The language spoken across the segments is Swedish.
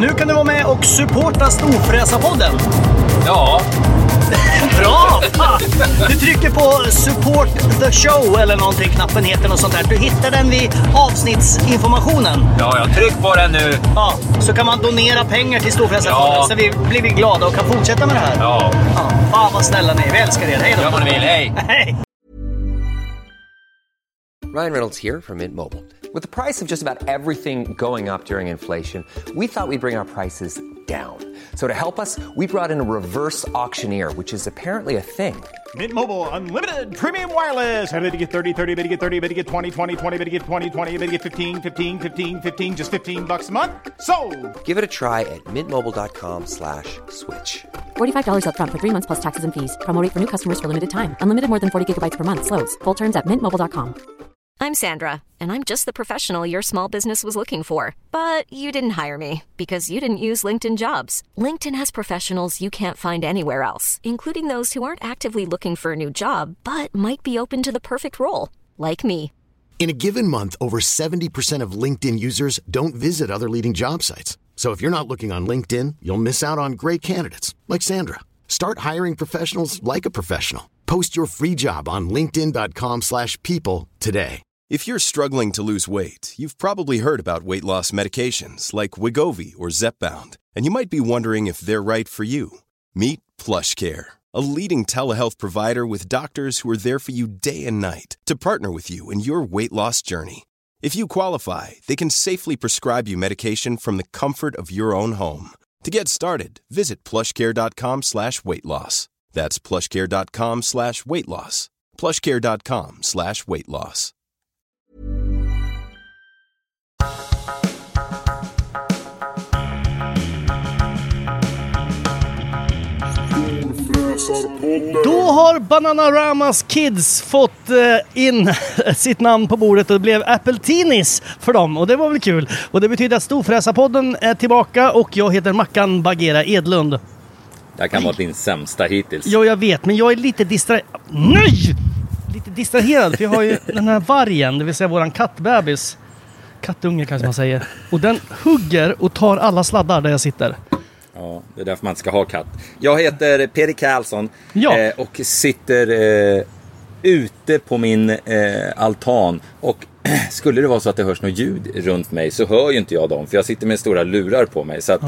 Nu kan du vara med och supporta Storfräsarpodden. Ja. Bra! Du trycker på support the show eller någonting, knappen heter något sånt där. Du hittar den vid avsnittsinformationen. Ja, jag tryck på den nu. Ja, så kan man donera pengar till Storfräsarpodden, så blir vi glada och kan fortsätta med det här. Ja. Fan vad snälla ni är, vi älskar er. Hej då. Gör vad ni vill, hej. Hej. Ryan Reynolds here from Mint Mobile. With the price of just about everything going up during inflation, we thought we'd bring our prices down. So to help us, we brought in a reverse auctioneer, which is apparently a thing. Mint Mobile Unlimited Premium Wireless. How to get 30, 30, bit to get 30, bit to get 20, 20, 20, bit to get 20, 20, bit to get 15, 15, 15, 15, just $15 a month? Sold! Give it a try at mintmobile.com/switch. $45 up front for 3 months plus taxes and fees. Promo rate for new customers for limited time. Unlimited more than 40 gigabytes per month. Slows full terms at mintmobile.com. I'm Sandra, and I'm just the professional your small business was looking for. But you didn't hire me because you didn't use LinkedIn Jobs. LinkedIn has professionals you can't find anywhere else, including those who aren't actively looking for a new job, but might be open to the perfect role, like me. In a given month, over 70% of LinkedIn users don't visit other leading job sites. So if you're not looking on LinkedIn, you'll miss out on great candidates like Sandra. Start hiring professionals like a professional. Post your free job on linkedin.com/people today. If you're struggling to lose weight, you've probably heard about weight loss medications like Wegovy or Zepbound, and you might be wondering if they're right for you. Meet PlushCare, a leading telehealth provider with doctors who are there for you day and night to partner with you in your weight loss journey. If you qualify, they can safely prescribe you medication from the comfort of your own home. To get started, visit plushcare.com/weightloss. That's plushcare.com/weightloss. plushcare.com/weightloss. Då har Bananaramas Kids fått in sitt namn på bordet och det blev Apple Teenies för dem och det var väl kul. Och det betyder att Storfräsarpodden är tillbaka och jag heter Mackan Bagheera Edlund. Det kan vara din sämsta hittills. Ja, jag vet, men jag är lite distraherad för jag har ju den här vargen, det vill säga våran kattbebis. Kattunge kanske man säger. Och den hugger och tar alla sladdar där jag sitter. Ja, det är därför man ska ha katt. Jag heter Peder Karlsson och sitter ute på min altan. Och skulle det vara så att det hörs något ljud runt mig så hör ju inte jag dem. För jag sitter med stora lurar på mig. Så att,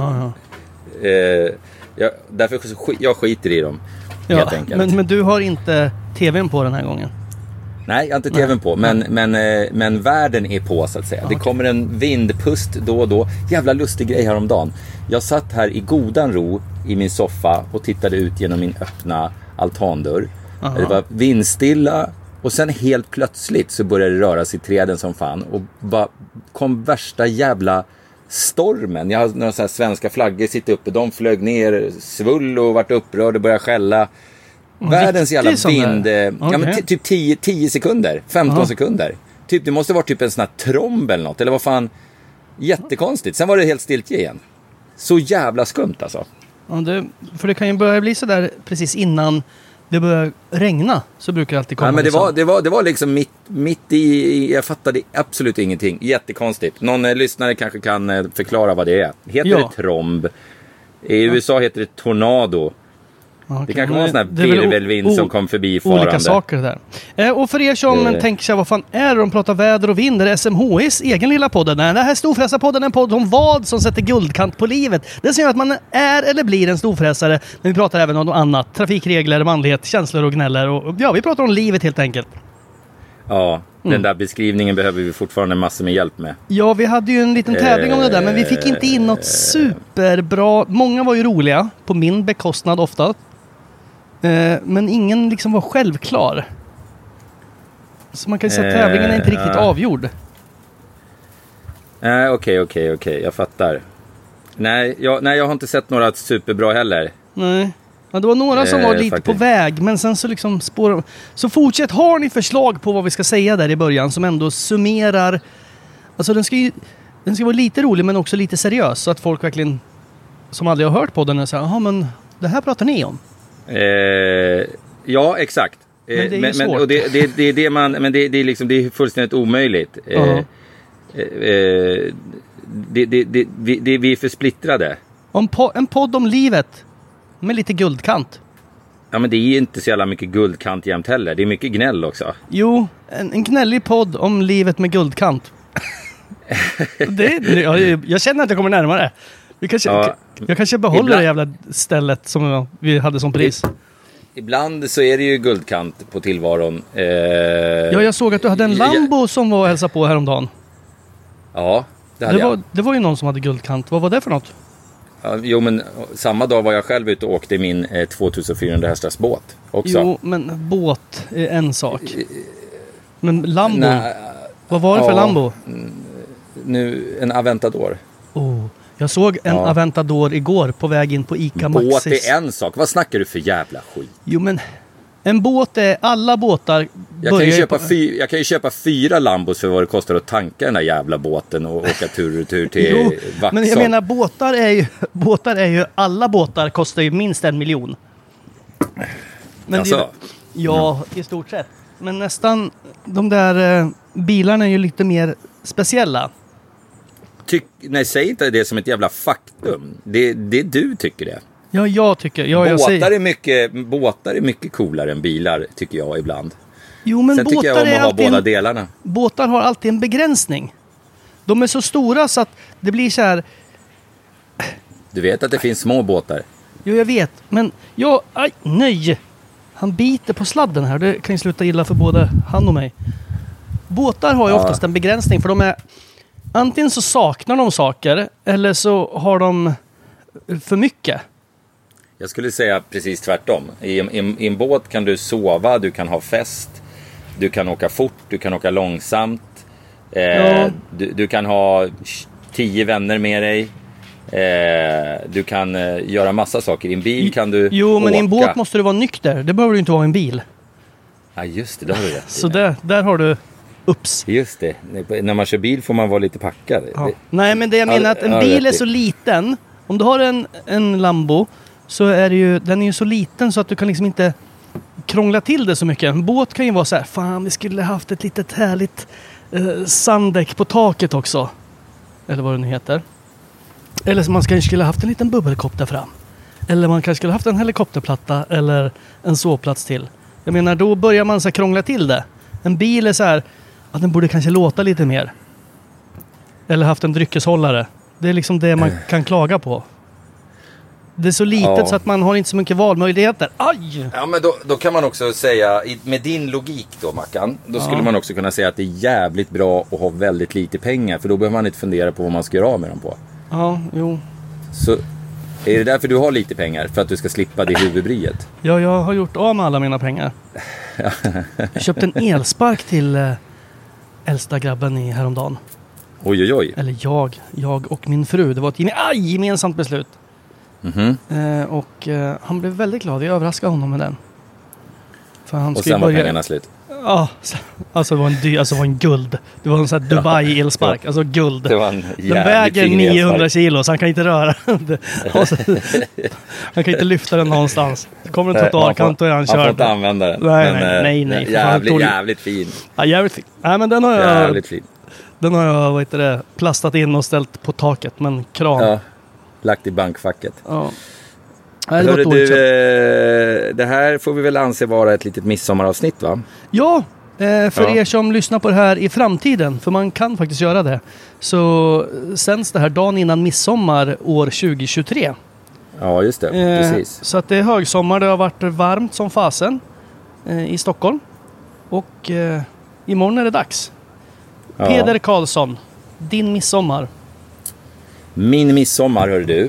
därför jag skiter i dem. Helt enkelt. Men du har inte tvn på den här gången? Nej, jag har inte tvn på. Men världen är på så att säga. Det kommer en vindpust då och då. Jävla lustig grej häromdagen. Jag satt här i godan ro i min soffa och tittade ut genom min öppna altandörr. Det var vindstilla och sen helt plötsligt så började det röra sig i träden som fan. Och bara kom värsta jävla stormen. Jag hade några så här svenska flaggor sitter uppe. De flög ner, svull och vart upprörd och började skälla. Världens jävla vind. Ja, men typ 10 sekunder, 15 sekunder. Typ, det måste vara typ en sån här tromb eller något. Eller vad fan. Jättekonstigt. Sen var det helt stilt igen. Så jävla skumt alltså. Ja, för det kan ju börja bli så där precis innan det börjar regna. Så brukar det alltid komma. Ja, men det var liksom mitt i. Jag fattade absolut ingenting. Jättekonstigt. Någon lyssnare kanske kan förklara vad det är. Heter det tromb? I USA heter det tornado. Okay, det kanske var en sån här virvelvind som kom förbi farande. Olika saker där. Och för er som tänker sig, vad fan är det de pratar väder och vind? Är det SMHIs egen lilla podd? Nej, det här Storfräsarpodden är en podd om vad som sätter guldkant på livet. Det säger att man är eller blir en storfräsare. Men vi pratar även om något annat. Trafikregler, manlighet, känslor och gnäller. Och vi pratar om livet helt enkelt. Ja, den där beskrivningen behöver vi fortfarande massor med hjälp med. Ja, vi hade ju en liten tävling om det där, men vi fick inte in något superbra. Många var ju roliga, på min bekostnad ofta. Men ingen liksom var självklar. Så man kan säga att tävlingen är inte riktigt avgjord. Okej, jag fattar. Nej, jag har inte sett några superbra heller. Nej. Ja, det var några som var lite faktiskt på väg, men sen så liksom spår. Så fortsätt, har ni förslag på vad vi ska säga där i början som ändå summerar. Alltså den ska vara lite rolig men också lite seriös så att folk verkligen som aldrig har hört på den säger, jaha, men det här pratar ni om. Ja, exakt. Men det är ju svårt. Och det är det man, men det är liksom, det är fullständigt omöjligt. vi är för splittrade. En podd om livet med lite guldkant. Ja, men det är inte så jävla mycket guldkant jämt heller. Det är mycket gnäll också. Jo, en gnällig podd om livet med guldkant. Jag känner att jag kommer närmare. Jag kanske behåller det jävla stället som vi hade som pris. Ibland så är det ju guldkant på tillvaron. Jag såg att du hade en Lambo som var och hälsade på häromdagen. Ja, det hade jag. Det var ju någon som hade guldkant. Vad var det för något? Ja, jo, men samma dag var jag själv ute och åkte min 2400 hästars båt också. Jo, men båt är en sak. Men Lambo, vad var det för Lambo? Nu, en Aventador. Jag såg en Aventador igår på väg in på Ica Maxis. Båt är en sak. Vad snackar du för jävla skit? Jo, men en båt är alla båtar. Jag kan ju köpa 4 Lambos för vad det kostar att tanka den här jävla båten och åka tur och tur till Vaxholm. Men jag menar, båtar är ju alla båtar kostar ju minst 1 miljon. Men alltså. I stort sett. Men nästan de där bilarna är ju lite mer speciella. Nej, säg inte det som ett jävla faktum. Det du tycker det. Ja, jag tycker. Båtar är mycket coolare än bilar, tycker jag ibland. Jo, men sen tycker jag om att ha båda delarna. Båtar har alltid en begränsning. De är så stora så att det blir så här. Du vet att det finns små båtar. Jo, jag vet. Men nej. Han biter på sladden här. Det kan ju sluta illa för både han och mig. Båtar har ju oftast en begränsning, för de är antingen så saknar de saker eller så har de för mycket. Jag skulle säga precis tvärtom. I en båt kan du sova, du kan ha fest, du kan åka fort, du kan åka långsamt. Du kan ha 10 vänner med dig. Du kan göra massa saker. I en bil kan du men i en båt måste du vara nykter. Det behöver du inte vara i en bil. Ja, just det. Har du rätt. Så där har du ups. Just det. När man kör bil får man vara lite packad. Ja. Nej, men det jag menar att en bil är så liten. Om du har en Lambo så är det ju, den är ju så liten så att du kan liksom inte krångla till det så mycket. En båt kan ju vara så här, fan, vi skulle haft ett litet härligt sanddäck på taket också. Eller vad det nu heter. Eller så man kanske skulle haft en liten bubbelkopp där fram. Eller man kanske skulle haft en helikopterplatta eller en sovplats till. Jag menar, då börjar man så här krångla till det. En bil är så här, att den borde kanske låta lite mer. Eller haft en dryckeshållare. Det är liksom det man kan klaga på. Det är så litet så att man har inte så mycket valmöjligheter. Aj! Ja, men då kan man också säga, med din logik då, Mackan, då skulle man också kunna säga att det är jävligt bra att ha väldigt lite pengar, för då behöver man inte fundera på vad man ska göra av med dem på. Ja, jo. Så är det därför du har lite pengar? För att du ska slippa det huvudbryet? Ja, jag har gjort av med alla mina pengar. Jag köpte en elspark till äldsta grabben i häromdagen. Oj. Eller jag och min fru. Det var ett gemensamt beslut. Och han blev väldigt glad. Vi överraskade honom med den. För han och sen var pengarna slut. Ja, alltså det var en guld. Det var en sån här Dubai elspark. Alltså guld. Det var en den väger 900 kilo så han kan inte röra. Han kan inte lyfta den någonstans. Det kommer en trottoarkant och han kör. Han får inte använda den. Nej. Jävligt fin. Ja, jävligt fin. Nej, men den har jag... Jävligt fin. Den har jag plastat in och ställt på taket med en kran. Ja, lagt i bankfacket. Ja. Hörru du, det här får vi väl anse vara ett litet midsommaravsnitt, va? Ja, för er som lyssnar på det här i framtiden, för man kan faktiskt göra det, så sänds det här dagen innan midsommar år 2023. Ja, just det. Precis. Så att det är högsommar, det har varit varmt som fasen i Stockholm. Och imorgon är det dags. Ja. Peder Karlsson, din midsommar. Min midsommar, hör du,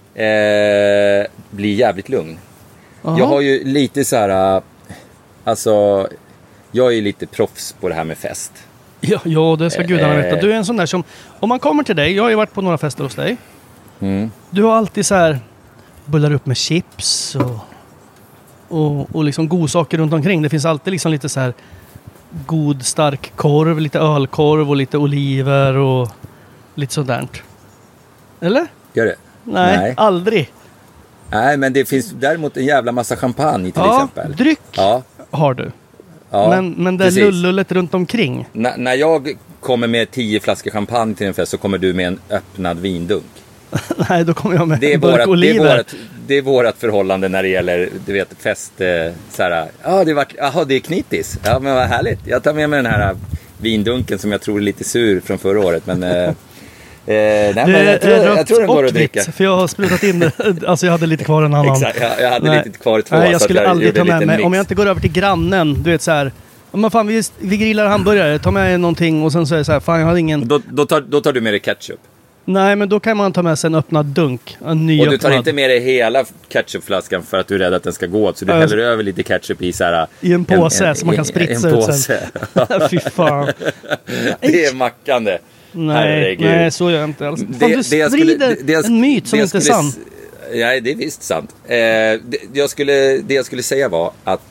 blir jävligt lugn. Aha. Jag har ju lite så här, alltså, jag är ju lite proffs på det här med fest. Ja, det ska gudarna veta. Du är en sån där som, om man kommer till dig, jag har ju varit på några fester hos dig. Du har alltid så här, bullar upp med chips och liksom godsaker runt omkring. Det finns alltid liksom lite så här god stark korv, lite ölkorv och lite oliver och lite sådant. Eller? Gör det? Nej, aldrig. Nej, men det finns däremot en jävla massa champagne till exempel. Dryck har du. Ja, men det är lullullet runt omkring. När jag kommer med 10 flaskor champagne till en fest så kommer du med en öppnad vindunk. Nej, då kommer jag med en burk oliver. Det är vårat förhållande när det gäller, du vet, fest. Såhär, det är knitis. Ja, men vad härligt. Jag tar med mig den här vindunken som jag tror är lite sur från förra året. Men, nej, men jag tror den går att dricka. För jag har sprutat in det. Alltså jag hade lite kvar en annan. Exakt, jag hade lite kvar 2. Nej, jag skulle aldrig ta med mig. Om jag inte går över till grannen, du vet så här. Men fan, vi grillar hamburgare. Ta med någonting och sen så är det så här, fan jag har ingen. Då tar du med dig ketchup. Nej, men då kan man ta med sig en öppnad dunk. En ny och du öppnad. tar inte med dig hela ketchupflaskan för att du är rädd att den ska gå åt. Så du häller över lite ketchup i så här, i en påse som man kan spritsa ut sen. Fy fan. Det är mackande. Nej, så gör jag inte alls. Fan, du sprider en myt som inte är sann. Nej, det är visst sant. Det jag skulle säga var att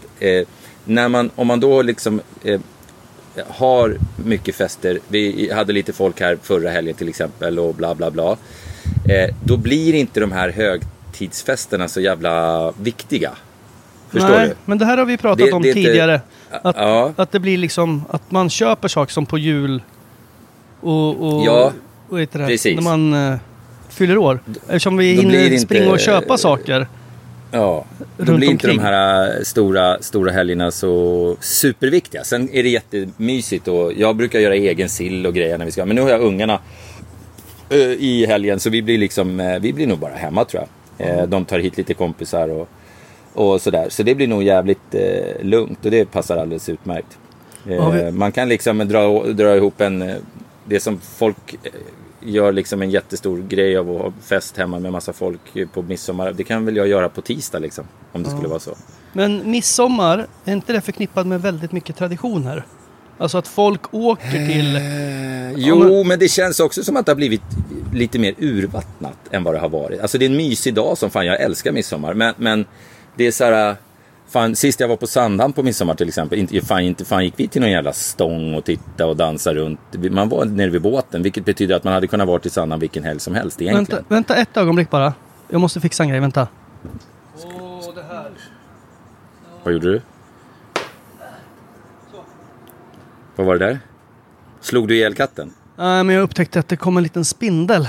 om man då liksom har mycket fester. Vi hade lite folk här förra helgen till exempel och bla bla bla. Då blir inte de här högtidsfesterna så jävla viktiga. Förstår du? Men det här har vi pratat om tidigare. Att det blir liksom att man köper saker som på jul och vad heter det? Precis. När man fyller år. Eftersom vi hinner springa och köpa saker. Ja, då blir inte de här stora helgerna så superviktiga. Sen är det jättemysigt och jag brukar göra egen sill och grejer när vi ska. Men nu har jag ungarna i helgen så vi blir nog bara hemma tror jag. De tar hit lite kompisar och sådär. Så det blir nog jävligt lugnt och det passar alldeles utmärkt. Man kan liksom dra ihop det som folk gör liksom en jättestor grej av att ha fest hemma med massa folk på midsommar. Det kan väl jag göra på tisdag liksom, om det skulle vara så. Men midsommar, är inte det förknippat med väldigt mycket traditioner? Alltså att folk åker till... men det känns också som att det har blivit lite mer urvattnat än vad det har varit. Alltså det är en mysig dag som fan, jag älskar midsommar. Men det är så här... Fan, sist jag var på Sandhamn på midsommar till exempel, inte gick vi till någon jävla stång och titta och dansa runt. Man var nere vid båten, vilket betyder att man hade kunnat vara till Sandhamn vilken helg som helst egentligen. Vänta ett ögonblick bara. Jag måste fixa en grej, vänta. Det här. Vad gjorde du? Vad var det där? Slog du ihjäl katten? Nej, men jag upptäckte att det kom en liten spindel.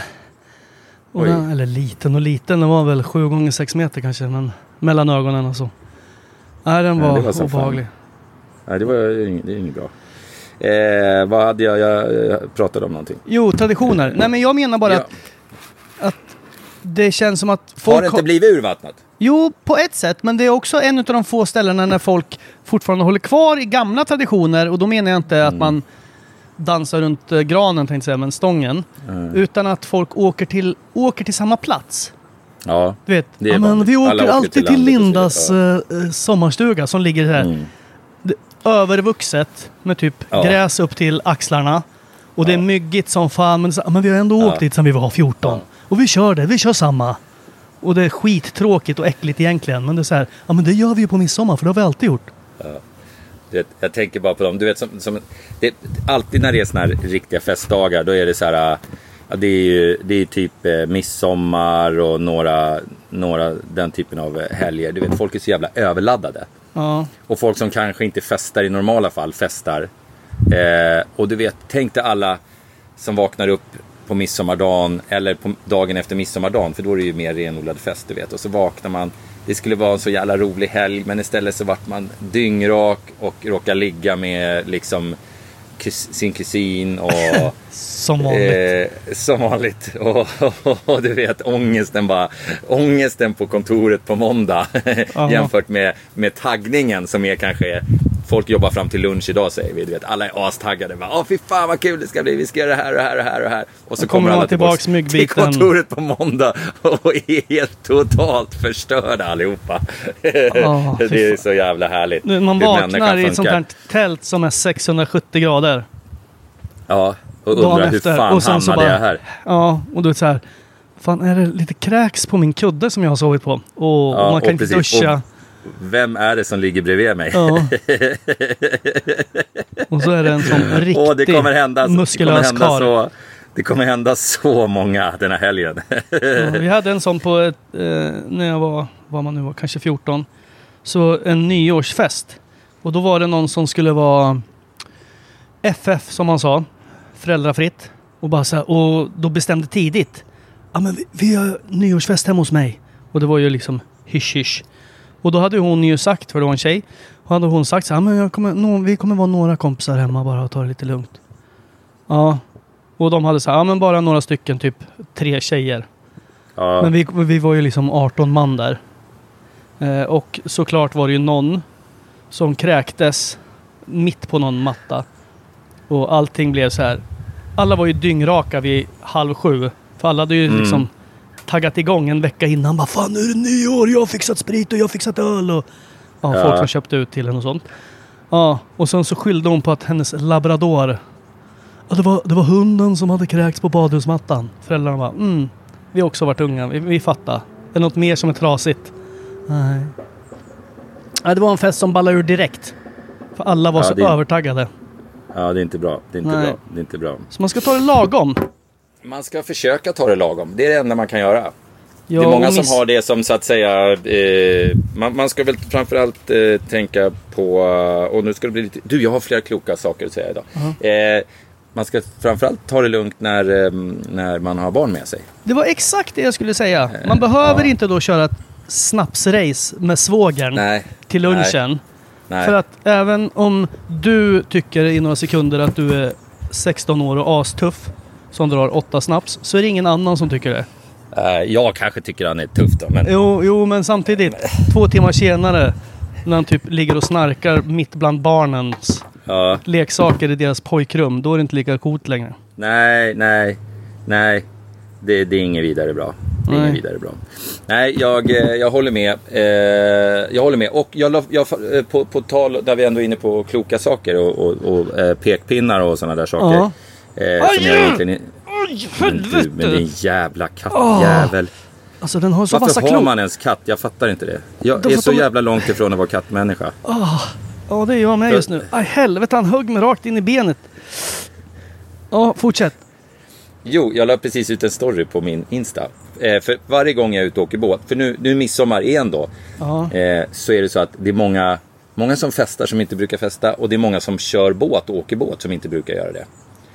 Eller liten, den var väl 7x6 meter kanske, men mellan ögonen och så. Nej, den var obehaglig. Nej, det är inget bra. Vad hade jag pratade om någonting? Jo, traditioner. Nej, men jag menar bara att det känns som att folk... Har det inte blivit urvattnat? Jo, på ett sätt. Men det är också en av de få ställena när folk fortfarande håller kvar i gamla traditioner. Och då menar jag inte att man dansar runt granen, tänkte jag säga, men stången. Utan att folk åker till samma plats. Ja, du vet, men vi åker alltid till Lindas sommarstuga som ligger här övervuxet med typ gräs upp till axlarna och det är myggigt som fan, men vi har ändå åkt dit sedan vi var 14 och vi kör samma och det är skittråkigt och äckligt egentligen, men det är så här, men det gör vi ju på midsommar för det har vi alltid gjort. Jag tänker bara på dem, du vet det, alltid när det är såna här riktiga festdagar då är det så här. Ja, det är typ midsommar och några den typen av helger. Du vet, folk är så jävla överladdade. Ja. Och folk som kanske inte festar i normala fall festar. Och du vet, tänk dig alla som vaknar upp på midsommardagen eller på dagen efter midsommardagen, för då är det ju mer renodlad fest, du vet. Och så vaknar man, det skulle vara en så jävla rolig helg, men istället så vart man dyngrak och råkar ligga med liksom sin kusin och som vanligt. Som vanligt och du vet ångesten på kontoret på måndag jämfört med taggningen som är kanske folk jobbar fram till lunch idag, säger vi, du vet, alla är astaggade, fy fan vad kul det ska bli, vi ska göra det här och här och här och här, och så kommer alla tillbaks till kontoret på måndag och är helt totalt förstörda allihopa. Det är så jävla härligt. Man vaknar i ett sånt här tält som är 670 grader. Ja, och undrar hur fan hamnade jag här? Ja, och då är det så här, fan, är det lite kräks på min kudde som jag har sovit på? Och man kan inte duscha. Och vem är det som ligger bredvid mig? Ja. Och så är det en sån riktig muskulös karl. Det kommer hända så många den här helgen. Vi hade en sån på när jag var man nu var, kanske 14. Så en nyårsfest. Och då var det någon som skulle vara FF, som man sa. föräldrafritt. Och bara så här, och då bestämde tidigt. Ja, men vi har nyårsfest hemma hos mig. Och det var ju liksom hysch. Och då hade hon ju sagt, för det var en tjej. Och hade hon sagt så här, men vi kommer vara några kompisar hemma bara och ta det lite lugnt. Ja. Och de hade så här, ja men bara några stycken, typ 3 tjejer. Ja. Men vi var ju liksom 18 man där. Och såklart var det ju någon som kräktes mitt på någon matta. Och allting blev så här. Alla var ju dyngraka vid 6:30. För alla hade ju liksom taggat igång en vecka innan. Bara, fan nu är det nyår, jag har fixat sprit och jag har fixat öl. Och folk som köpte ut till henne och sånt. Ja, och sen så skyllde hon på att hennes labrador. Ja, det var hunden som hade kräkts på badhusmattan. Föräldrarna bara, vi har också varit unga, vi fattar. Är det något mer som är trasigt? Nej. Ja, det var en fest som ballade ur direkt. För alla var så övertaggade. Ja, det är inte bra. Det är inte bra. Så man ska ta det lagom. Man ska försöka ta det lagom. Det är det enda man kan göra. Ja, det är många som har det som så att säga... man ska väl framförallt tänka på... Och nu ska det bli lite... jag har flera kloka saker att säga idag. Man ska framförallt ta det lugnt när man har barn med sig. Det var exakt det jag skulle säga. Man behöver inte då köra ett snapsrace med svågern till lunchen. Nej. För att även om du tycker i några sekunder att du är 16 år och astuff som drar 8 snaps, så är det ingen annan som tycker det. Jag kanske tycker han är tuff då. Men... Jo, men samtidigt 2 timmar senare när han typ ligger och snarkar mitt bland barnens leksaker i deras pojkrum, då är det inte lika coolt längre. Nej. Det är inget vidare bra. Nej, jag håller med. Jag håller med. Och jag på tal där vi ändå är inne på kloka saker och pekpinnar och sådana där saker. Som jag egentligen... Men din jävla kattjävel. Alltså den har så varför har man ens katt? Jag fattar inte det. Jag är så jävla långt ifrån att vara kattmänniska. Ja, det är jag med just nu. Aj, helvete, han högg mig rakt in i benet. Ja, fortsätt. Jo, jag la precis ut en story på min Insta. För varje gång jag är ute och åker båt, för nu midsommar igen då, så är det så att det är många som festar som inte brukar festa, och det är många som kör båt och åker båt som inte brukar göra det.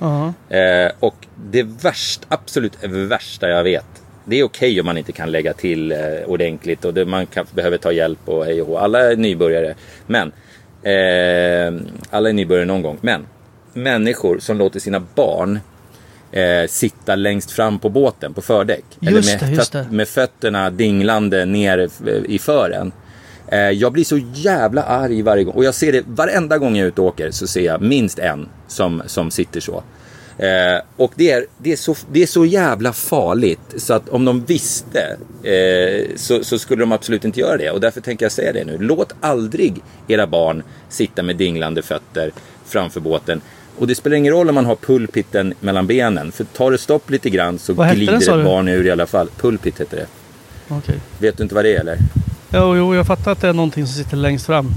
Och det absolut värsta jag vet, det är okej om man inte kan lägga till ordentligt och man behöver ta hjälp och hej och hå. Alla är nybörjare, men alla är nybörjare någon gång. Men människor som låter sina barn sitta längst fram på båten på fördäck, eller med fötterna dinglande ner i fören. Jag blir så jävla arg varje gång, och jag ser det varenda gång jag är ute och åker, så ser jag minst en som sitter så. Och det är så jävla farligt, så att om de visste så skulle de absolut inte göra det. Och därför tänker jag säga det nu: låt aldrig era barn sitta med dinglande fötter framför båten. Och det spelar ingen roll om man har pulpitten mellan benen, för tar det stopp lite grann så glider ett barn ur i alla fall. Pulpit heter det. Okay. Vet du inte vad det är, eller? Jo, jag fattar att det är någonting som sitter längst fram.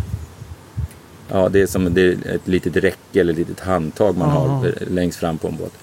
Ja, det är ett litet räcke eller ett litet handtag man har längst fram på en båt.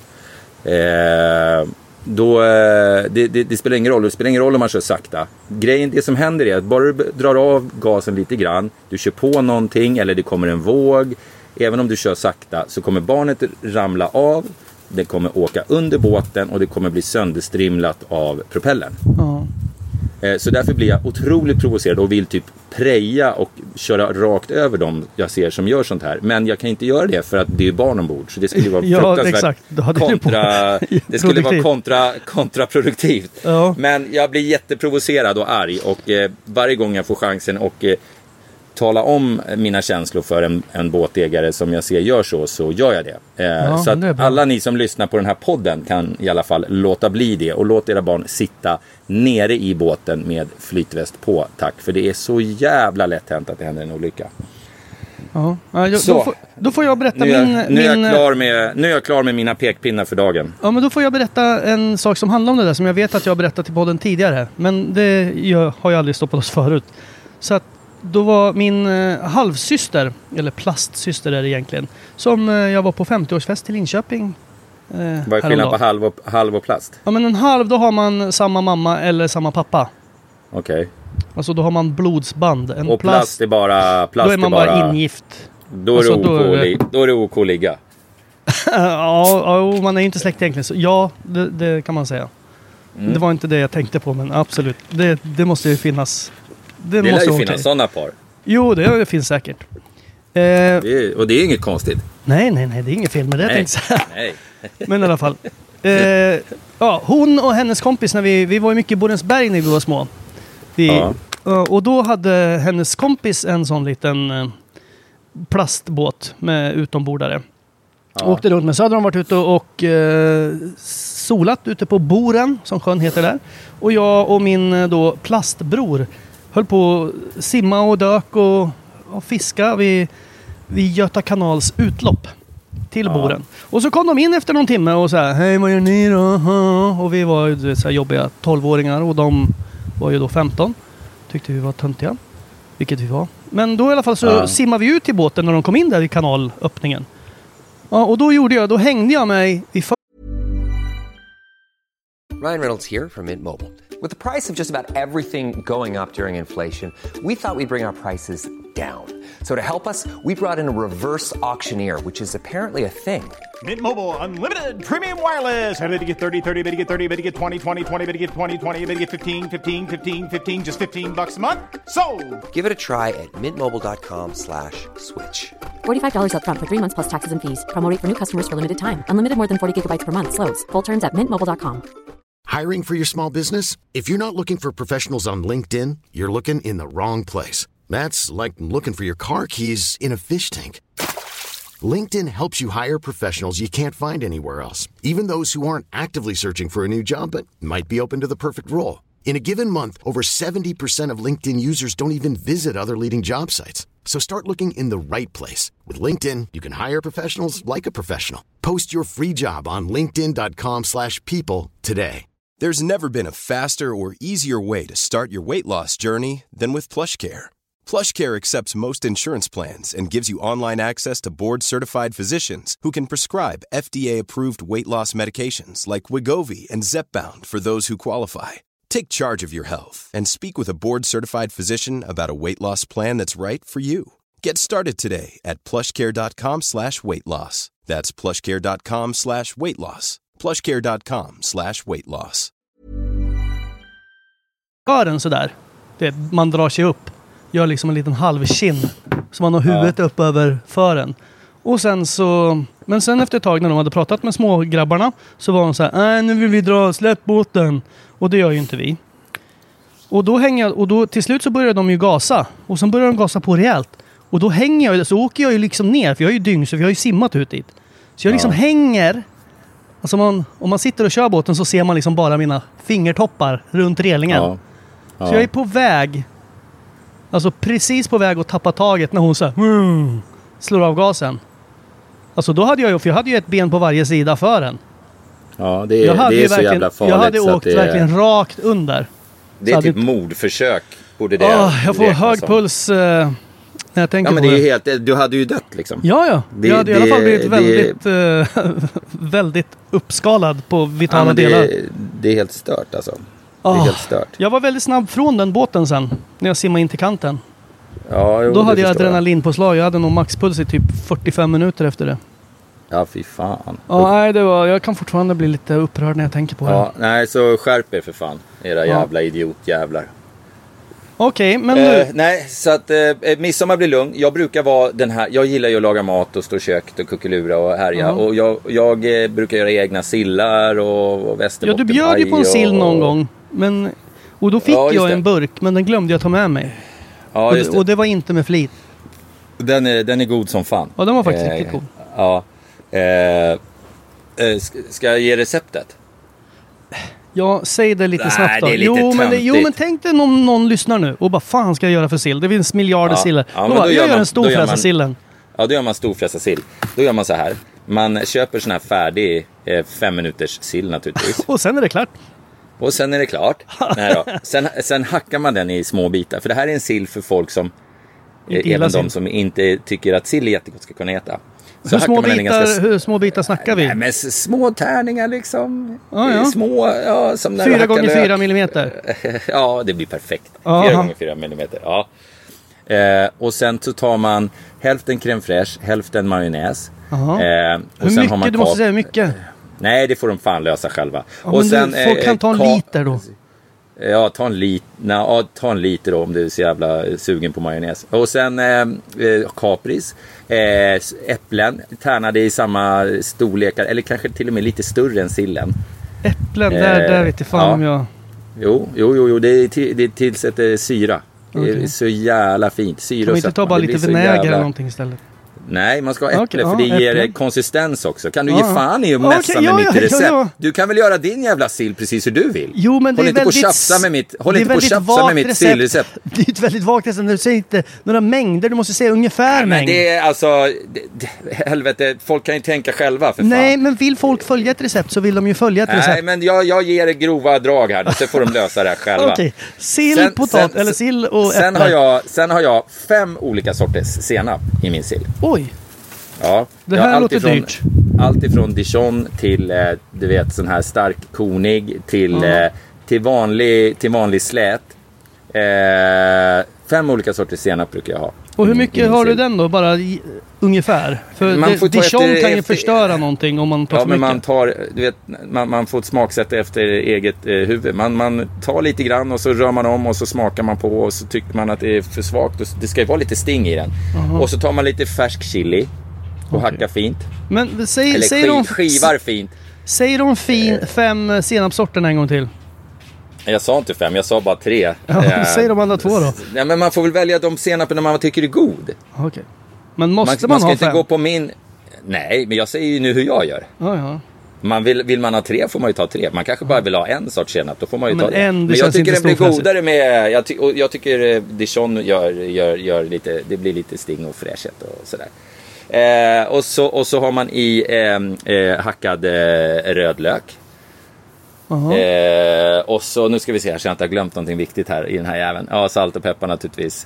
Det spelar ingen roll. Det spelar ingen roll om man kör sakta. Det som händer är att bara du drar av gasen lite grann, du kör på någonting eller det kommer en våg, även om du kör sakta så kommer barnet ramla av, det kommer åka under båten och det kommer bli sönderstrimlat av propellern. Så därför blir jag otroligt provocerad och vill typ preja och köra rakt över dem jag ser som gör sånt här. Men jag kan inte göra det för att det är barn ombord. Så det skulle vara fruktansvärt det skulle vara kontraproduktivt. Ja. Men jag blir jätteprovocerad och arg. Och varje gång jag får chansen och tala om mina känslor för en båtägare som jag ser gör så gör jag det. Så att alla ni som lyssnar på den här podden kan i alla fall låta bli det och låt era barn sitta nere i båten med flytväst på, tack. För det är så jävla lätt hänt att det händer en olycka. Då får jag berätta nu är jag klar med mina pekpinnar för dagen. Ja, men då får jag berätta en sak som handlar om det där, som jag vet att jag har berättat i podden tidigare. Men det har jag aldrig stoppat oss förut. Så att då var min halvsyster, eller plastsyster är det egentligen, som jag var på 50-årsfest till Linköping. Vad är skillnaden på halv och plast? Ja, men en halv, då har man samma mamma eller samma pappa. Okej. Alltså då har man blodsband. Och plast är bara... Då är man bara ingift. Då är det OK att ligga. Ja, man är inte släkt egentligen. Så ja, det kan man säga. Det var inte det jag tänkte på, men absolut. Det måste ju finnas. Det lär ju finnas sådana par. Jo, det finns säkert. Och det är inget konstigt. Nej, det är inget fel med det. Nej. Men i alla fall. Hon och hennes kompis, när vi var ju mycket i Borensberg när vi var små. Och då hade hennes kompis en sån liten plastbåt med utombordare. Åkte runt med, så hade de varit ute och solat ute på Boren, som sjön heter där. Och jag och min då plastbror höll på att simma och dök och fiska vid Göta kanals utlopp till Boren. Och så kom de in efter någon timme och så här: hej, vad gör ni då? Och vi var ju så här jobbiga 12-åringar och de var ju då 15. Tyckte vi var töntiga, vilket vi var. Men då i alla fall så simmade vi ut till båten när de kom in där i kanalöppningen. Ja, och då hängde jag mig i Ryan Reynolds here from Mint Mobile. With the price of just about everything going up during inflation, we thought we'd bring our prices down. So to help us, we brought in a reverse auctioneer, which is apparently a thing. Mint Mobile Unlimited Premium Wireless. How to get 30, 30, bit to get 30, bit to get 20, 20, 20, bit to get 20, 20, bit to get 15, 15, 15, 15, just $15 a month? Sold! Give it a try at mintmobile.com/switch. $45 up front for 3 months plus taxes and fees. Promo rate for new customers for limited time. Unlimited more than 40 gigabytes per month. Slows full terms at mintmobile.com. Hiring for your small business? If you're not looking for professionals on LinkedIn, you're looking in the wrong place. That's like looking for your car keys in a fish tank. LinkedIn helps you hire professionals you can't find anywhere else, even those who aren't actively searching for a new job but might be open to the perfect role. In a given month, over 70% of LinkedIn users don't even visit other leading job sites. So start looking in the right place. With LinkedIn, you can hire professionals like a professional. Post your free job on linkedin.com/people today. There's never been a faster or easier way to start your weight loss journey than with PlushCare. PlushCare accepts most insurance plans and gives you online access to board-certified physicians who can prescribe FDA-approved weight loss medications like Wegovy and Zepbound for those who qualify. Take charge of your health and speak with a board-certified physician about a weight loss plan that's right for you. Get started today at plushcare.com/weightloss. That's plushcare.com/weightloss. plushcare.com/weightloss. Ören sådär. Man drar sig upp. Gör liksom en liten halvkinn. Så man har huvudet upp över fören. Och sen så... Men sen efter ett tag när de hade pratat med smågrabbarna så var de så här: nu vill vi dra, släpp båten. Och det gör ju inte vi. Och då till slut så börjar de ju gasa. Och sen börjar de gasa på rejält. Och då hänger jag, så åker jag ju liksom ner. För jag är ju dyng, så vi har ju simmat ut dit. Så jag liksom hänger... Alltså om man sitter och kör båten så ser man liksom bara mina fingertoppar runt relingen. Ja. Så jag är på väg... Alltså precis på väg att tappa taget när hon så slår av gasen. Alltså då hade jag ju ett ben på varje sida för den. Ja, det är så jävla farligt. Jag hade åkt verkligen rakt under. Det är typ mordförsök. Borde det jag får hög puls när jag tänker på det. Det är helt, du hade ju dött liksom. Ja. Jag hade i alla fall blivit väldigt uppskalad på vitala delar. Det är helt stört alltså. Det är helt stört. Jag var väldigt snabb från den båten sen. När jag simmade in till kanten. Ja, då hade jag adrenalinpåslag. Jag hade nog maxpuls i typ 45 minuter efter det. Ja, fy fan. Ja, nej, jag kan fortfarande bli lite upprörd när jag tänker på det. Ja, nej, så skärp er för fan. Era jävla idiotjävlar. Okej, men nej, så att midsommar blir lugn. Jag brukar vara den här. Jag gillar ju att laga mat och stå i köket och kuckelura och härja. Och jag brukar göra egna sillar och västerbottenpaj. Ja, du bjöd ju på en sill någon gång. Och då fick jag en burk, men den glömde jag ta med mig. Ja, just det. Och det var inte med flit. Den är god som fan. Ja, den var faktiskt riktigt god. Ja. Ska jag ge receptet? Ja, säg det lite snabbt då. Det är lite men tänk dig någon lyssnar nu och bara, fan ska jag göra för sill? Det finns miljarder sillar. Då gör jag en storfräsarsillen. Ja, då gör man storfräsarsill. Då gör man så här. Man köper sån här färdig 5 minuters sill naturligtvis. Och sen är det klart. Nej då. Sen hackar man den i små bitar. För det här är en sill för folk som... även de som inte tycker att sill är jättegott ska kunna äta. Så hur små bitar snackar vi? Nej, men små tärningar liksom. Små, som 4 gånger 4 millimeter. Ja, det blir perfekt. 4 gånger 4 millimeter, ja. Och sen så tar man hälften crème fraîche, hälften majonnäs. Hur mycket? Har man du måste säga hur mycket. Nej, det får de fan lösa själva. Ja, och sen, folk kan ta en liter då. Ja, ta en liter då, om du är så jävla sugen på majonnäs. Och sen kapris, äpplen, tärnade i samma storlekar, eller kanske till och med lite större än sillen. Äpplen, där vet jag fan om jag... Jo, det tillsätter syra. Okay. Det är så jävla fint. Syra. Kan man inte ta bara lite vinäger eller någonting istället? Nej, man ska ha äpple, för det ger konsistens också. Kan du ge fan i att mässa med mitt recept? Ja. Du kan väl göra din jävla sill precis hur du vill. Jo, men håll inte på att tjafsa med mitt sillrecept. Det är ett väldigt vagt recept. Du säger inte några mängder, du måste säga ungefär mängd. Men det är alltså... helvete, folk kan ju tänka själva för fan. Nej, men vill folk följa ett recept så vill de ju följa ett recept. Nej, men jag ger grova drag här, så får de lösa det här själva. Okej, sill, potat eller sill och äpplen. Sen har jag 5 olika sorters senap i min sill. Oj. Ja, det här låter dyrt. Allt ifrån Dijon till du vet sån här stark konig till vanlig slät. 5 olika sorters senap brukar jag ha. Och hur mycket har du den då? Bara ungefär? För Dijon kan ju förstöra någonting om man tar för mycket. Men man får ett smaksätta efter eget huvud. Man tar lite grann och så rör man om och så smakar man på och så tycker man att det är för svagt. Det ska ju vara lite sting i den. Och så tar man lite färsk chili och hackar fint. Men skivar fint. Säger de 5 senapsorterna en gång till? Jag sa inte 5, jag sa bara 3. Säger de andra 2 då? Nej, men man får väl välja de senapen när man tycker det är god. Okej. Men måste man ska ha inte 5? Gå på min... Nej, men jag säger ju nu hur jag gör. Ja. Vill man ha 3 får man ju ta 3. Man kanske bara vill ha en sorts senap, då får man ju ta det. Men jag tycker det blir godare med... Jag tycker Dijon gör lite... Det blir lite sting och fräschhet och sådär. Och så har man i hackad rödlök. Och så, nu ska vi se, jag känner att jag har glömt någonting viktigt här i den här jäveln. Ja, salt och peppar naturligtvis.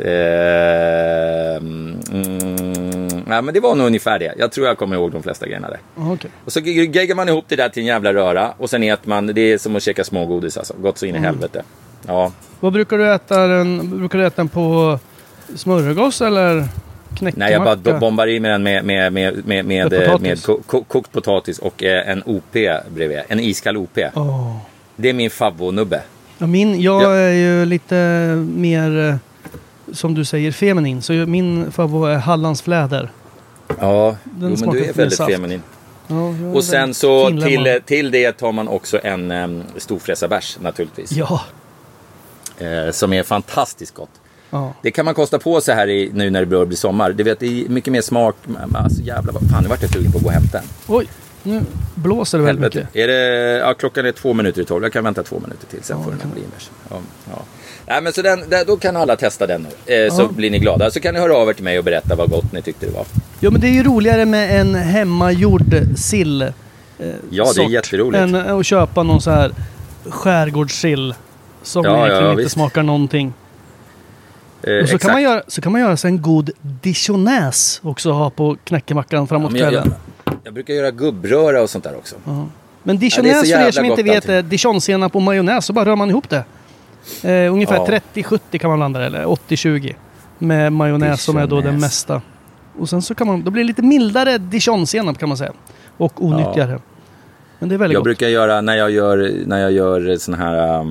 Nej, men det var nog ungefär det. Jag tror jag kommer ihåg de flesta grejerna där. Okay. Och så geggar man ihop det där till en jävla röra. Och sen äter man, det är som att käka smågodis alltså. Gott så in i helvete. Ja. Vad brukar du äta den? Brukar du äta den på smörgås eller knäckemacka? Nej, jag bara bombar i med den med kokt potatis och en OP bredvid. En iskall OP. Det är min favonubbe. Jag är ju lite mer, som du säger, feminin. Så min favorit är Hallandsfläder. Ja, men du är väldigt feminin. Ja, och sen så till det tar man också en storfräsarbärs naturligtvis. Ja. Som är fantastiskt gott. Ja. Det kan man kosta på sig här nu när det börjar bli sommar. Det är mycket mer smak. Alltså jävla vad fan, nu vart jag sugen på att gå och hämta den. Oj, nu blåser det väldigt mycket. Klockan är 2 minuter i 12. Jag kan vänta 2 minuter till, sen får den bli invers. Ja. Nej, men så då kan alla testa den nu. Så blir ni glada. Så kan ni höra av er till mig och berätta vad gott ni tyckte det var. Ja, men det är ju roligare med en hemmagjord sill. Ja, det är jätteroligt. Än att köpa någon så här skärgårdssill som egentligen inte smakar någonting. Och så kan man göra så en god dijonäs också ha på knäckemackan framåt kvällen. Jag brukar göra gubbröra och sånt där också. Men dijonäs, för er som inte vet, dijonsenap och majonnäs, så bara rör man ihop det. Ungefär 30-70 kan man blanda, eller 80-20 med majonnäs som är då den mesta. Och sen så kan man, då blir det lite mildare dijonsenap kan man säga. Och onyttigare. Men det är väldigt gott. Jag brukar göra, när jag gör sån här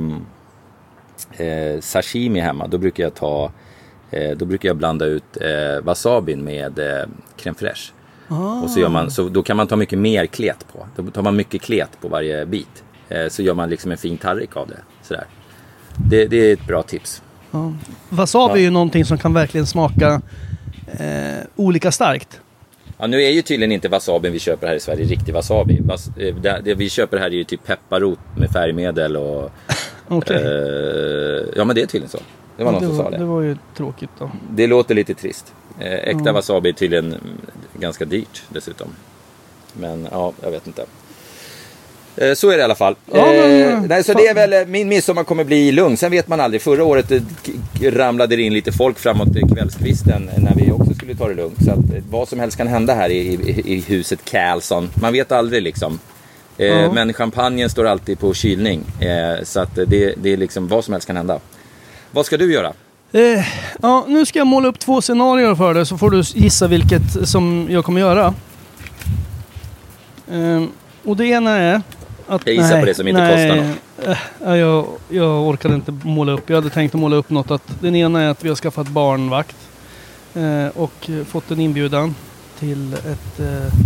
sashimi hemma, då brukar jag blanda ut wasabin med crème fraîche. Och så gör man, så då kan man ta mycket mer klet på. Då tar man mycket klet på varje bit. Så gör man liksom en fin tallrik av det. Sådär. Det är ett bra tips. Ja. Wasabi är ju någonting som kan verkligen smaka olika starkt. Ja, nu är ju tydligen inte wasabi vi köper här i Sverige riktig wasabi. Det vi köper här är ju typ pepparrot med färgmedel och... ja, men det är tydligen så. Det var någon som sa det. Det var ju tråkigt då. Det låter lite trist. Äkta wasabi är tydligen ganska dyrt dessutom. Men ja, jag vet inte. Så är det i alla fall. Nej, så det är väl, min midsommar kommer bli lugn. Sen vet man aldrig. Förra året ramlade det in lite folk framåt kvällskvisten när vi också skulle ta det lugnt. Så att vad som helst kan hända här i huset Karlsson. Man vet aldrig liksom. Men champagnen står alltid på kylning. Så att det är liksom vad som helst kan hända. Vad ska du göra? Ja, nu ska jag måla upp 2 scenarier för dig så får du gissa vilket som jag kommer göra. Och det ena är att... Jag gissar på det som inte kostar något. Jag orkade inte måla upp. Jag hade tänkt att måla upp något. Att den ena är att vi har skaffat barnvakt. Och fått en inbjudan till ett...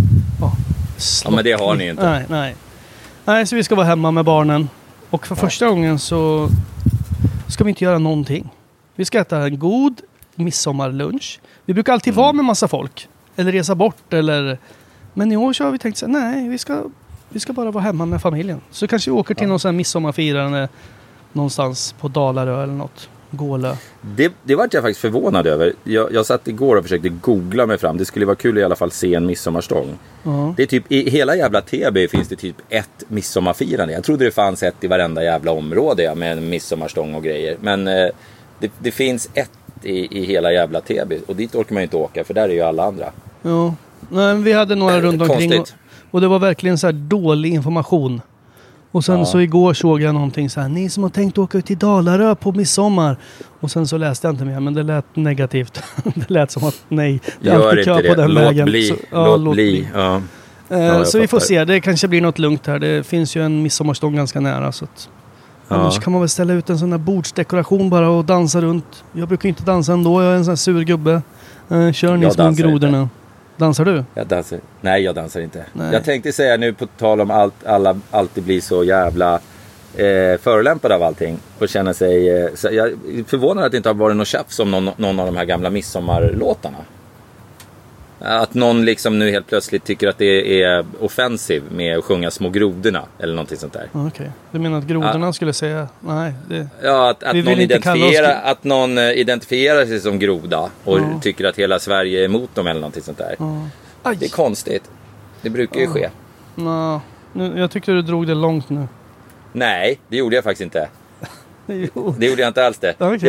Ja, men det har ni inte. Nej, så vi ska vara hemma med barnen. Och för första gången så ska vi inte göra någonting. Vi ska äta en god midsommarlunch. Vi brukar alltid vara med massa folk. Eller resa bort. Men i år så har vi tänkt så här, nej, vi ska bara vara hemma med familjen. Så kanske vi åker till någon sån här midsommarfirande någonstans på Dalarö eller något. Gålö. Det var jag faktiskt förvånad över. Jag satt igår och försökte googla mig fram. Det skulle vara kul i alla fall se en midsommarstång. Det är typ, i hela jävla TB finns det typ ett midsommarfirande. Jag trodde det fanns ett i varenda jävla område med en midsommarstång och grejer. Men det finns ett i hela jävla TB. Och dit orkar man ju inte åka för där är ju alla andra. Ja, nej, vi hade några runt omkring och det var verkligen så här dålig information. Och sen så igår såg jag någonting så här, ni som har tänkt åka ut till Dalarö på midsommar. Och sen så läste jag inte mer, men det lät negativt. Det lät som att nej, det är alltid kö på den vägen. Låt bli. Ja. Så vi får se, det kanske blir något lugnt här. Det finns ju en midsommarstång ganska nära. Så att, annars kan man väl ställa ut en sån här bordsdekoration bara och dansa runt. Jag brukar inte dansa ändå, jag är en sån här sur gubbe. Kör ni små grodorna. Inte. Dansar du? Nej, jag dansar inte. Nej. Jag tänkte säga nu på tal om alla alltid blir så jävla förolämpade av allting och känner sig... så jag är förvånad att det inte har varit något tjafs om någon av de här gamla midsommarlåtarna. Att någon liksom nu helt plötsligt tycker att det är offensiv med att sjunga små grodorna eller någonting sånt där. Okej. Du menar att grodorna skulle säga nej? Ja, att någon identifierar sig som groda och tycker att hela Sverige är emot dem eller någonting sånt där. Det är konstigt. Det brukar ju ske. Jag tyckte du drog det långt nu. Nej, det gjorde jag faktiskt inte. Det gjorde jag inte alls det. Okay.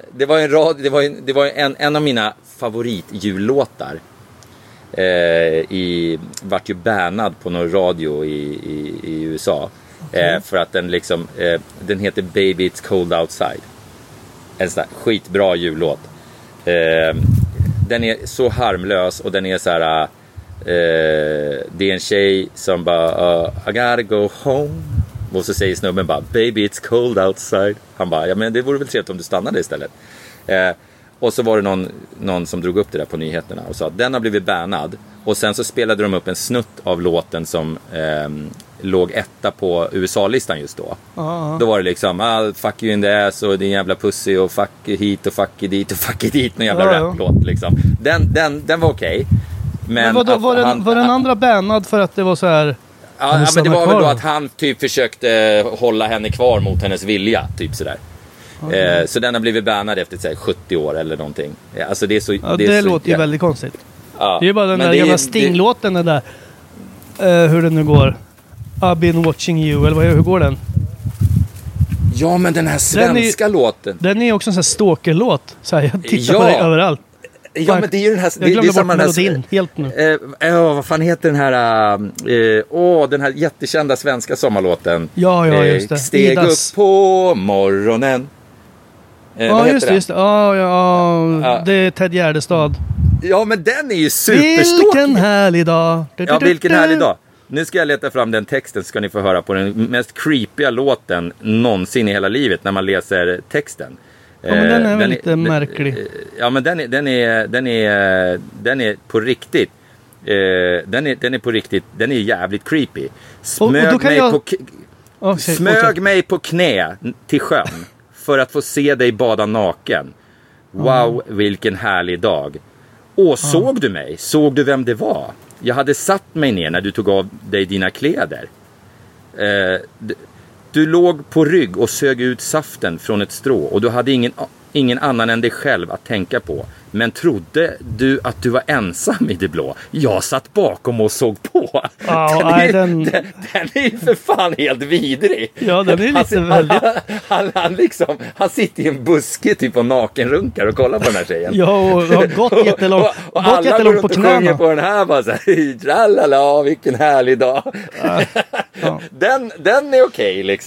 Det var en av mina favoritjullåtar. Vart ju bannad på någon radio i USA. För att den liksom den heter Baby It's Cold Outside. En sån här skitbra jullåt. Den är så harmlös och den är så här det är en tjej som bara I gotta go home. Och så säger snubben bara Baby it's cold outside. Han bara, ja men det vore väl trevligt om du stannade istället. Och så var det någon som drog upp det där på nyheterna och sa att den har blivit bannad. Och sen så spelade de upp en snutt av låten som låg etta på USA-listan just då. Då var det liksom fuck you in the ass och din jävla pussy och fuck hit och fuck you dit och fuck you dit. Någon jävla rap-låt liksom. Den var okej. Men var den andra bannad för att det var så här... Ja, men det var väl då att han typ försökte hålla henne kvar mot hennes vilja, typ sådär. Så den har blivit bannad efter så här, 70 år eller någonting. Alltså det är så... det låter ju väldigt konstigt. Ja, det är ju bara den där jävla Sting-låten där. Hur den nu går. I've been watching you, eller hur går den? Ja, men den här svenska låten. Den är också en sån här stalker-låt. Så här, jag tittar på dig överallt. Ja, men det är ju den här... Jag glömde bort melodin helt nu. Vad fan heter den här... den här jättekända svenska sommarlåten. Ja, just det. Steg Idas. Upp på morgonen. Just det. Ja, det är Ted Gärdestad. Ja, men den är ju superstorkig. Vilken härlig dag. Ja, vilken härlig dag. Nu ska jag leta fram den texten så ska ni få höra på den mest creepiga låten någonsin i hela livet när man läser texten. Ja, men den är väl lite märklig. Ja, men den är på riktigt. Den är på riktigt. Den är jävligt creepy. Smög mig på knä till sjön för att få se dig bada naken. Wow, vilken härlig dag. Såg du mig? Såg du vem det var? Jag hade satt mig ner när du tog av dig dina kläder. Du låg på rygg och sög ut saften från ett strå och du hade ingen annan än dig själv att tänka på. Men trodde du att du var ensam i det blå? Jag satt bakom och såg på. Den är ju för fan helt vidrig. Ja, den är lite väldigt... Han sitter i en buske typ och nakenrunkar och kollar på den här tjejen. Ja, och har gått jättelångt. och alla går runt och sjunger på den här bara så här, tralala, vilken härlig dag. Ja. Den är okej liksom.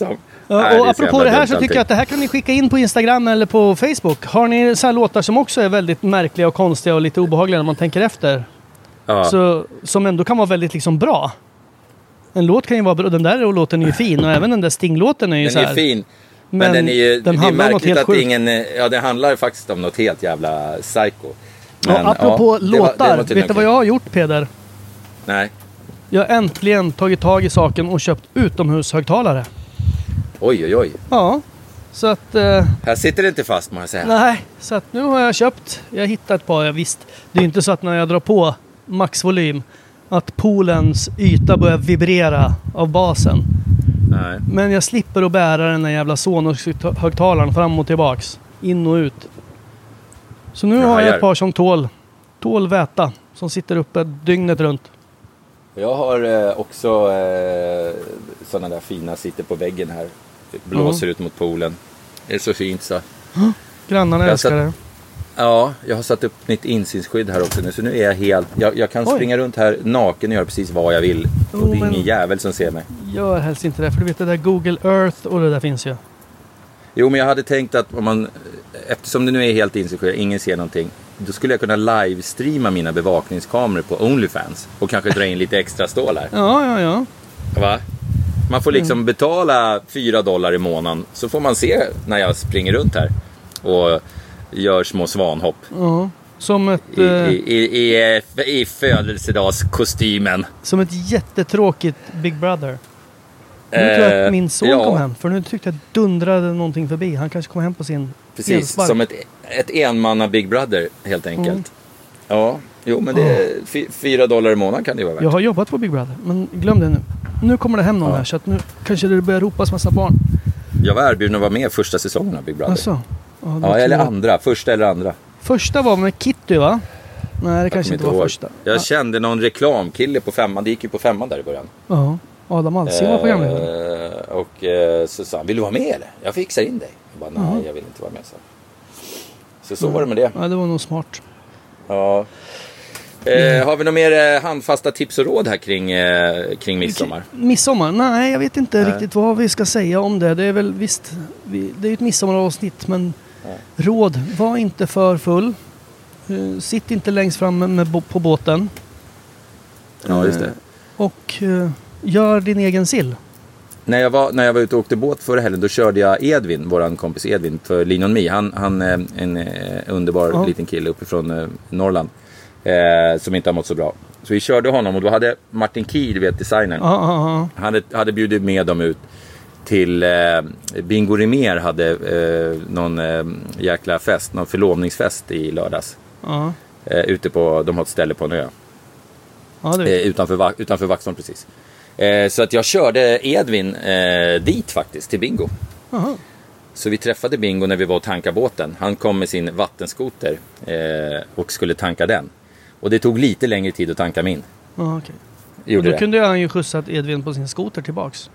Och apropå det här så tycker jag att det här kan ni skicka in på Instagram eller på Facebook. Har ni så här låtar som också är väldigt märkliga och konstiga och lite obehagliga när man tänker efter? Ja. Så, som ändå kan vara väldigt liksom bra. En låt kan ju vara bra. Den där låten är ju fin och även den där Sting-låten är ju den så här. Den är fin. Men den är ju, den det är märkligt att sjukt. det handlar faktiskt om något helt jävla psycho. Men, apropå låtar, vet du vad jag har gjort, Peder? Nej. Jag har äntligen tagit tag i saken och köpt utomhushögtalare. Oj. Ja, så att... här sitter det inte fast, må jag säga. Nej, så att nu har jag köpt. Jag har hittat ett par, visst. Det är inte så att när jag drar på maxvolym att poolens yta börjar vibrera av basen. Nej. Men jag slipper att bära den där jävla Sonos-högtalaren fram och tillbaks. In och ut. Så nu har jag ett par som tål väta. Som sitter uppe dygnet runt. Jag har också sådana där fina sitter på väggen här. Blåser ut mot poolen. Det är så fint så. Grannarna älskar det. Ja, jag har satt upp mitt insynsskydd här också nu. Så nu är jag helt... Jag kan springa runt här naken och göra precis vad jag vill. Och det är ingen jävel som ser mig. Gör helst inte det. För du vet det där Google Earth och det där finns ju. Jo, men jag hade tänkt att om man... Eftersom det nu är helt insynsskydd, ingen ser någonting. Då skulle jag kunna livestreama mina bevakningskameror på OnlyFans. Och kanske dra in lite extra stålar. Ja. Va? Man får liksom betala $4 i månaden. Så får man se när jag springer runt här. Och gör små svanhopp. Ja. Som ett... I födelsedagskostymen. Som ett jättetråkigt Big Brother. Nu tror jag att min son kom hem. För nu tyckte jag dundrade någonting förbi. Han kanske kom hem på sin... Precis, som ett enmanna Big Brother helt enkelt. Ja, jo men det är $4 i månaden kan det vara värt. Jag har jobbat på Big Brother, men glöm det nu. Nu kommer det hem någon här, så att nu kanske det börjar ropas massa barn. Jag var erbjuden att vara med första säsongen av Big Brother. Alltså, eller andra, första eller andra. Första var med Kitty, va? Nej, det kanske inte var första. Jag kände någon reklamkille på 5:an, det gick ju på 5:an där i början. Ja, Adam Alsing var programledare. Och så sa han, vill du vara med eller? Jag fixar in dig. Jag bara, nej, jag vill inte vara med. Så var det med det. Ja, det var nog smart. Ja. Har vi några mer handfasta tips och råd här kring midsommar? Midsommar? Nej, jag vet inte riktigt vad vi ska säga om det. Det är väl visst, det är ett midsommaravsnitt, men råd, var inte för full. Sitt inte längst fram på båten. Ja, just det. Och gör din egen sill. När jag var ute och åkte båt förra helgen, då körde jag Edvin, våran kompis Edvin, för Lean On Me. Han är en underbar liten kille uppifrån Norrland. Som inte har mått så bra. Så vi körde honom och då hade Martin Key, du vet, designern. Han hade bjudit med dem ut till Bingo Rimér hade någon jäkla fest, någon förlovningsfest i lördags. Ute på, de har ett ställe på en ö. Utanför Vaxholm precis. Så att jag körde Edvin dit faktiskt, till Bingo. Så vi träffade Bingo när vi var och tankade båten. Han kom med sin vattenskoter och skulle tanka den. Och det tog lite längre tid att tanka min. Okay. Och då kunde han ju skjutsat Edvin på sin skoter tillbaks.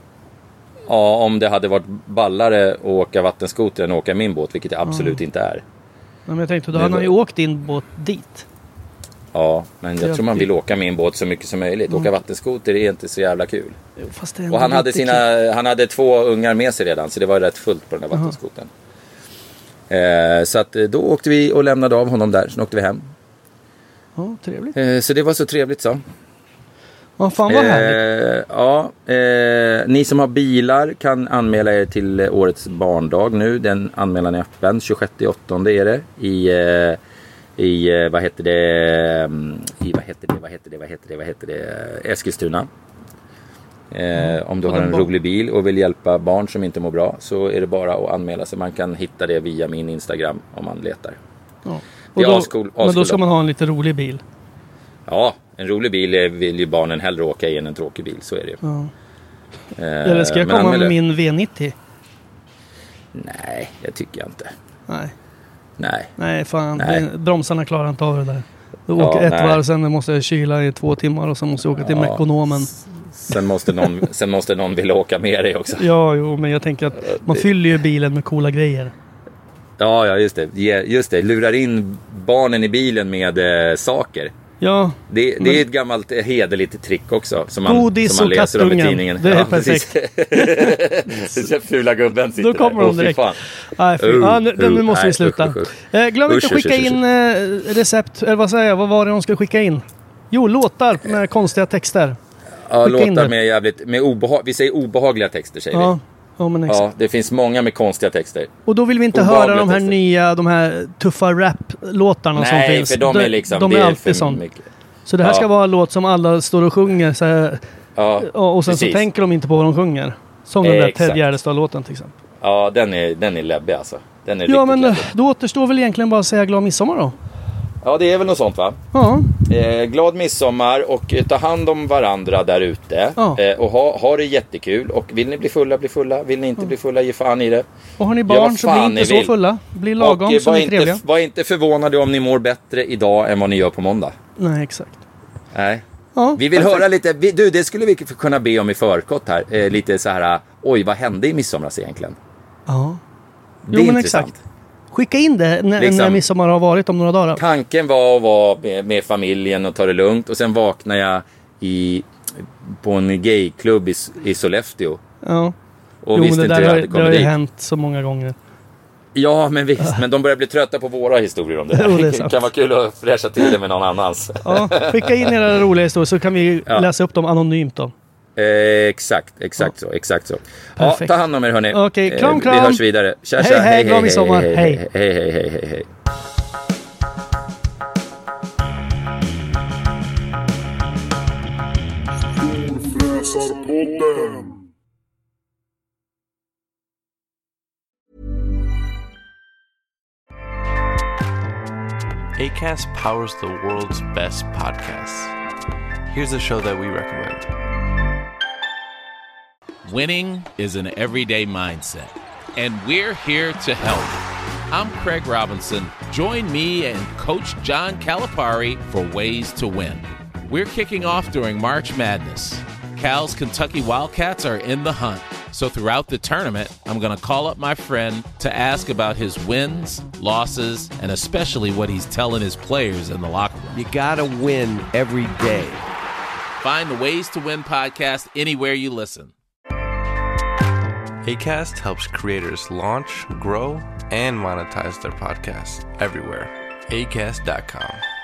Ja, om det hade varit ballare att åka vattenskoter än att åka min båt, vilket det absolut inte är. Men jag tänkte, då hade han ju åkt din båt dit. Ja, men jag tror man vill åka min båt så mycket som möjligt. Åka vattenskoter är inte så jävla kul. Och han hade 2 ungar med sig redan, så det var rätt fullt på den där vattenskotern. Så att då åkte vi och lämnade av honom där, så åkte vi hem. Ja, trevligt. Så det var så trevligt så. Ja, fan vad härligt. Ni som har bilar kan anmäla er till årets barndag nu. Den anmälan är öppen, 26/8 är det. I Eskilstuna. Om du har en rolig bil och vill hjälpa barn som inte mår bra, så är det bara att anmäla sig. Man kan hitta det via min Instagram om man letar. Ja. Men då ska man ha en lite rolig bil. Ja, en rolig bil vill ju barnen hellre åka i än en tråkig bil, så är det ju. Ja. Eller ska jag komma med min V90? Nej, det tycker jag inte. Nej, fan. Bromsarna klarar inte av det där. Du åker ett varv, sen måste jag kyla i 2 timmar och sen måste jag åka till Mekonomen. Sen måste någon vilja åka med dig också. Ja, men jag tänker att man fyller ju bilen med coola grejer. Ja, just det. Lurar in barnen i bilen med saker. Ja. Det är ett gammalt hederligt trick också som man godis som man och läser om i kattungen. tidningen. Det är perfekt. Den fula gubben sitter då kommer där. de direkt. Nu måste vi sluta. Glöm inte att skicka in recept. Eller vad var det de ska skicka in? Jo, låtar med konstiga texter. Ja, låtar med vi säger obehagliga texter, säger vi. Ja, men exakt. Ja, det finns många med konstiga texter. Och då vill vi inte höra de här de här tuffa rap-låtarna som finns. Nej, för de är liksom... De är alltid sånt. Så det här ska vara en låt som alla står och sjunger så här, och sen så tänker de inte på vad de sjunger. Som den där Ted Gärdestad-låten till exempel. Ja, den är läbbig alltså. Den är men läbbig. då återstår väl egentligen bara att säga glad midsommar då. Ja, det är väl något sånt, va? Ja. Glad midsommar och ta hand om varandra där ute. Och ha det jättekul. Och vill ni bli fulla. Vill ni inte bli fulla, ge fan i det. Och har ni barn så bli inte så fulla. Bli lagom och, så är trevliga. Var inte förvånade om ni mår bättre idag än vad ni gör på måndag. Nej, exakt. Nej. Ja, vi vill höra lite, det skulle vi kunna be om i förskott här. Lite så här, oj, vad hände i midsomras egentligen? Ja. Det är intressant. Exakt. Skicka in det när midsommar har varit om några dagar. Tanken var att vara med familjen och ta det lugnt. Och sen vaknar jag på en gayklubb i Sollefteå. Ja. Och visste inte hur det har ju hänt så många gånger. Ja, men visst. Men de börjar bli trötta på våra historier om det här. Det kan vara kul att fräscha till det med någon annans. Ja, skicka in era roliga historier så kan vi läsa upp dem anonymt då. Exakt så. Ja, ta hand om er, hörni. Okej, kram. Vi hörs vidare. Tja, hej, glad midsommar. Hej. Hej. Acast powers the world's best podcasts. Here's a show that we recommend. Winning is an everyday mindset, and we're here to help. I'm Craig Robinson. Join me and Coach John Calipari for Ways to Win. We're kicking off during March Madness. Cal's Kentucky Wildcats are in the hunt. So throughout the tournament, I'm going to call up my friend to ask about his wins, losses, and especially what he's telling his players in the locker room. You got to win every day. Find the Ways to Win podcast anywhere you listen. Acast helps creators launch, grow, and monetize their podcasts everywhere. Acast.com.